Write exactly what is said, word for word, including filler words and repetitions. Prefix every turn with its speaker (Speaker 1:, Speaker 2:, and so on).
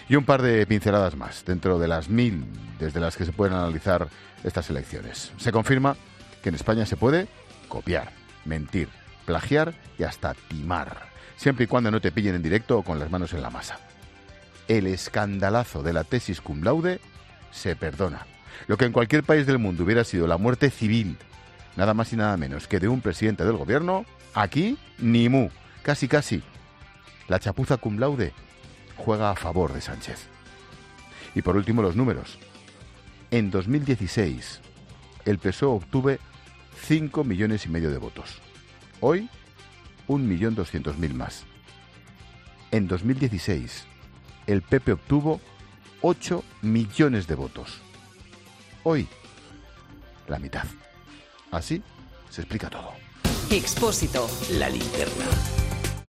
Speaker 1: Y un par de pinceladas más, dentro de las mil desde las que se pueden analizar estas elecciones. Se confirma que en España se puede copiar, mentir, plagiar y hasta timar, siempre y cuando no te pillen en directo o con las manos en la masa. El escandalazo de la tesis cum laude se perdona. Lo que en cualquier país del mundo hubiera sido la muerte civil, nada más y nada menos que de un presidente del gobierno, aquí ni mu, casi casi. La chapuza cum laude juega a favor de Sánchez. Y por último los números. En dos mil dieciséis el P S O E obtuvo cinco millones y medio de votos. Hoy, un millón doscientos mil más. En dos mil dieciséis el P P obtuvo ocho millones de votos. Hoy, la mitad. Así se explica todo.
Speaker 2: Expósito.
Speaker 3: La linterna.